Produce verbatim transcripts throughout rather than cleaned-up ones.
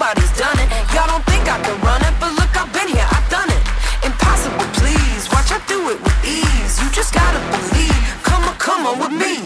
nobody's done it. Y'all don't think I can run it, but look, I've been here, I've done it. Impossible, please, watch I do it with ease. You just gotta believe, come on, come on with me.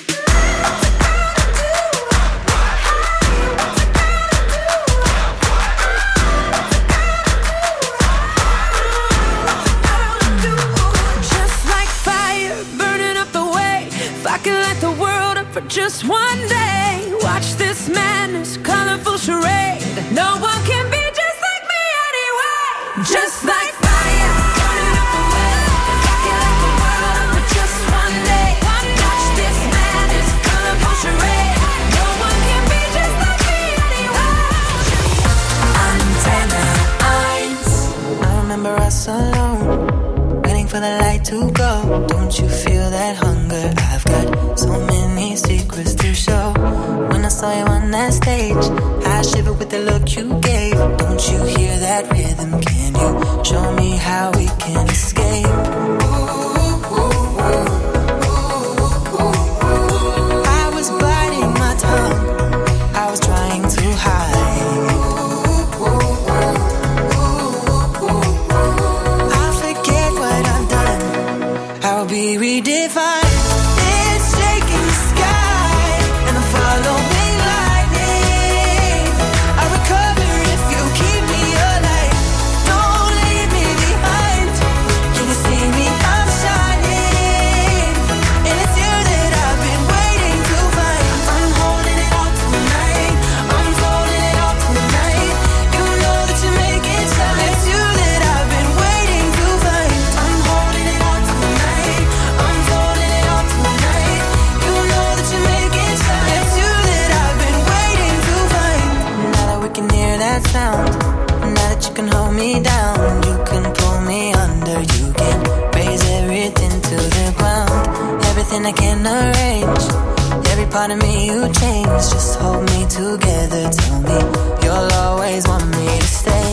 For just one day, watch this madness, colorful charade. No one can be just like me anyway. Just like fire, burning up the way. Rocking like the world for just one day. Watch this madness, colorful charade. No one can be just like me anyway. Antenne eins. I remember us alone, waiting for the light to go. Don't you feel that hunger? I've got so many secrets to show. When I saw you on that stage, I shivered with the look you gave. Don't you hear that rhythm? Can you show me how we can escape? Ooh, ooh, ooh, ooh, ooh. I was biting my tongue, I was trying to hide. Ooh, ooh, ooh, ooh. I'll forget what I've done, I'll be redefined. Sound. Now that you can hold me down, you can pull me under, you can raise everything to the ground. Everything I can arrange, every part of me you change. Just hold me together, tell me you'll always want me to stay.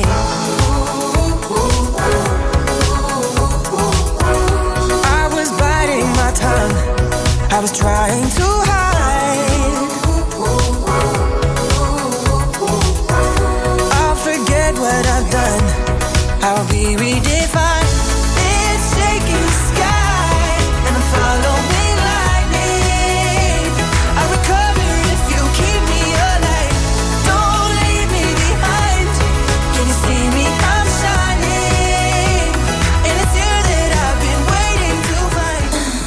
I was biting my tongue, I was trying to hide. What I've done, I'll be redefined. It's shaking the sky, and I'm following lightning. I recover if you keep me alive. Don't leave me behind. Can you see me? I'm shining, and it's you that I've been waiting to find.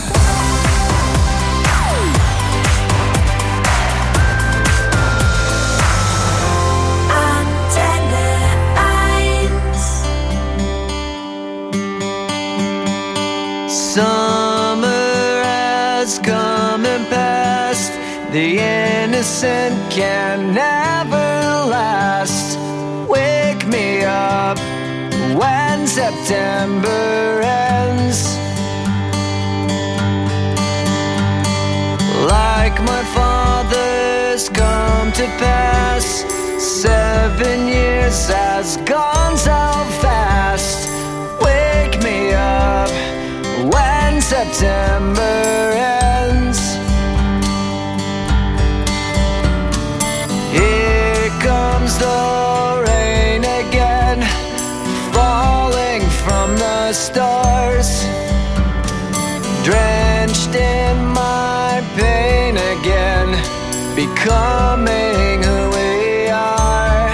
Summer has come and passed. The innocent can never last. Wake me up when September ends. Like my father's come to pass. Seven years has gone so fast. Wake me up when September ends. Here comes the rain again, falling from the stars, drenched in my pain again, becoming who we are.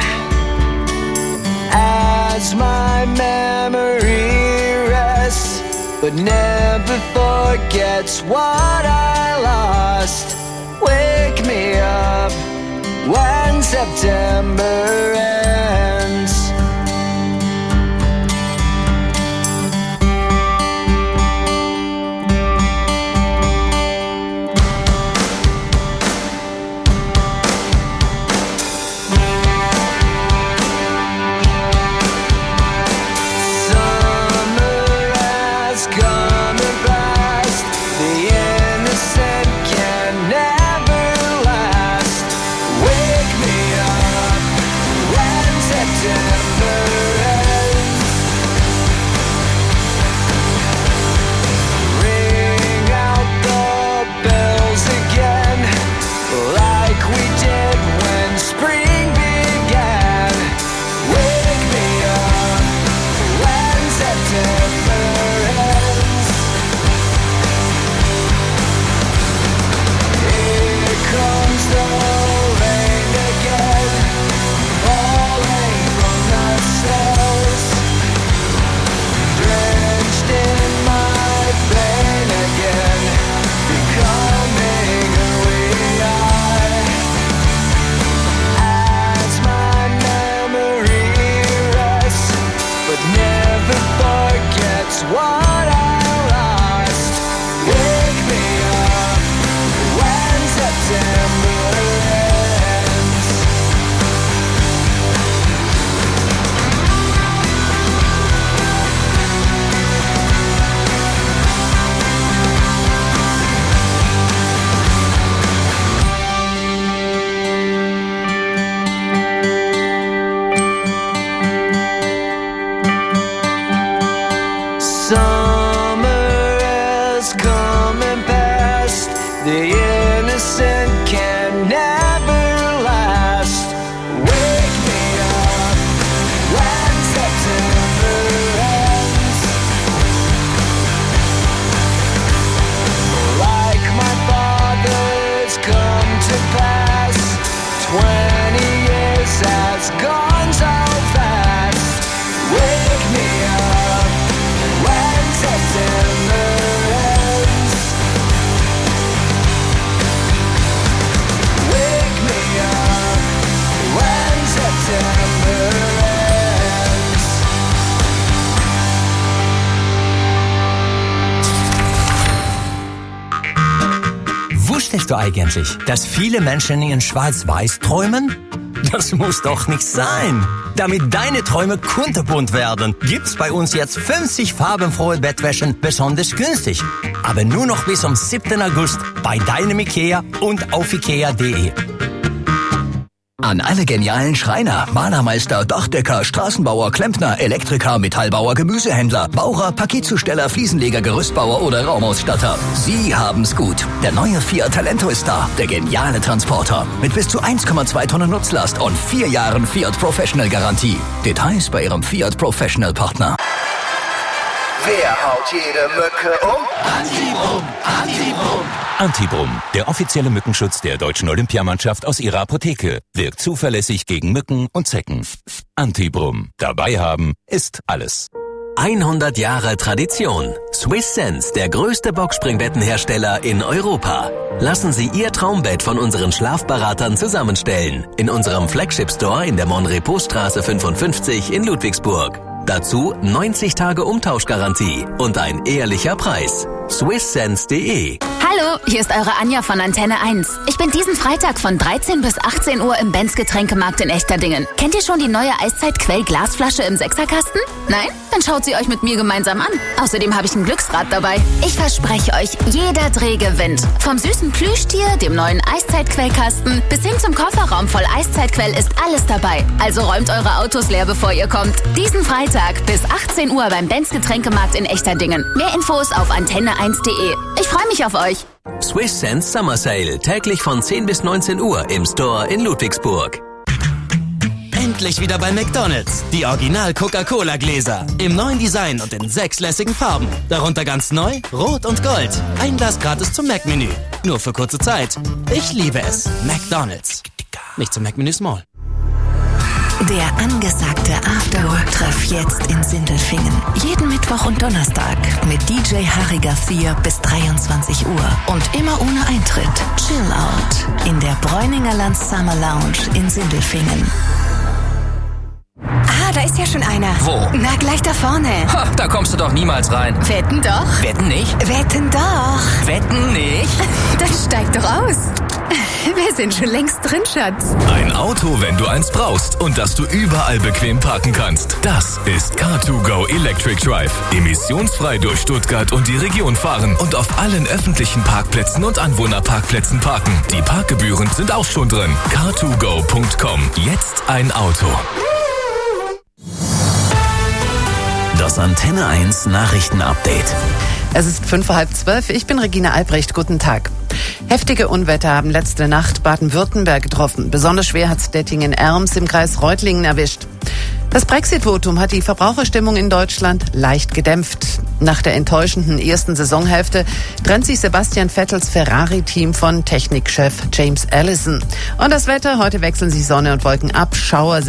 As my memory rests, but never forgets what I lost. Wake me up when September ends. When it's gone so fast. Wake me up when September ends. Wake me up when September ends. Wusstest du eigentlich, dass viele Menschen in Schwarz-Weiß träumen? Das muss doch nicht sein. Damit deine Träume kunterbunt werden, gibt's bei uns jetzt fünfzig farbenfrohe Bettwäschen besonders günstig. Aber nur noch bis zum siebten August bei deinem Ikea und auf ikea punkt de. An alle genialen Schreiner, Malermeister, Dachdecker, Straßenbauer, Klempner, Elektriker, Metallbauer, Gemüsehändler, Bauer, Paketzusteller, Fliesenleger, Gerüstbauer oder Raumausstatter. Sie haben's gut. Der neue Fiat Talento ist da. Der geniale Transporter. Mit bis zu eins Komma zwei Tonnen Nutzlast und vier Jahren Fiat Professional Garantie. Details bei Ihrem Fiat Professional Partner. Wer haut jede Mücke um? Antibrum, Antibrum. Antibrum, der offizielle Mückenschutz der deutschen Olympiamannschaft aus ihrer Apotheke. Wirkt zuverlässig gegen Mücken und Zecken. Antibrum. Dabei haben ist alles. hundert Jahre Tradition. Swiss Sense, der größte Boxspringbettenhersteller in Europa. Lassen Sie Ihr Traumbett von unseren Schlafberatern zusammenstellen. In unserem Flagship-Store in der Monrepos-Straße fünfundfünfzig in Ludwigsburg. Dazu neunzig Tage Umtauschgarantie und ein ehrlicher Preis. Swiss Sense punkt de. Hallo, hier ist eure Anja von Antenne eins. Ich bin diesen Freitag von dreizehn bis achtzehn Uhr im Benz Getränkemarkt in Echterdingen. Kennt ihr schon die neue Eiszeit-Quell-Glasflasche im Sechserkasten? Nein? Dann schaut sie euch mit mir gemeinsam an. Außerdem habe ich ein Glücksrad dabei. Ich verspreche euch, jeder Dreh gewinnt. Vom süßen Plüschtier, dem neuen Eiszeit-Quellkasten, bis hin zum Kofferraum voll Eiszeitquell ist alles dabei. Also räumt eure Autos leer, bevor ihr kommt. Diesen Freitag bis achtzehn Uhr beim Benz Getränkemarkt in Echterdingen. Mehr Infos auf antenne eins punkt de. Ich freue mich auf euch. Swiss Sense Summer Sale. Täglich von zehn bis neunzehn Uhr im Store in Ludwigsburg. Endlich wieder bei McDonald's. Die Original-Coca-Cola-Gläser. Im neuen Design und in sechs lässigen Farben. Darunter ganz neu, Rot und Gold. Ein Glas gratis zum Mac-Menü. Nur für kurze Zeit. Ich liebe es. McDonald's. Nicht zum Mac-Menü Small. Der angesagte Afterwork-Treff jetzt in Sindelfingen. Jeden Mittwoch und Donnerstag mit D J Harry Garcia bis dreiundzwanzig Uhr. Und immer ohne Eintritt. Chill Out in der Bräuninger Land Summer Lounge in Sindelfingen. Ah, da ist ja schon einer. Wo? Na, gleich da vorne. Ha, da kommst du doch niemals rein. Wetten doch. Wetten nicht? Wetten doch. Wetten nicht? Dann steig doch aus. Wir sind schon längst drin, Schatz. Ein Auto, wenn du eins brauchst und das du überall bequem parken kannst. Das ist Car to Go Electric Drive. Emissionsfrei durch Stuttgart und die Region fahren und auf allen öffentlichen Parkplätzen und Anwohnerparkplätzen parken. Die Parkgebühren sind auch schon drin. car to go punkt com. Jetzt ein Auto. Das Antenne eins Nachrichten-Update. Es ist fünf vor halb zwölf. Ich bin Regina Albrecht. Guten Tag. Heftige Unwetter haben letzte Nacht Baden-Württemberg getroffen. Besonders schwer hat Dettingen-Erms im Kreis Reutlingen erwischt. Das Brexit-Votum hat die Verbraucherstimmung in Deutschland leicht gedämpft. Nach der enttäuschenden ersten Saisonhälfte trennt sich Sebastian Vettels Ferrari-Team von Technikchef James Allison. Und das Wetter, heute wechseln sich Sonne und Wolken ab. Schauer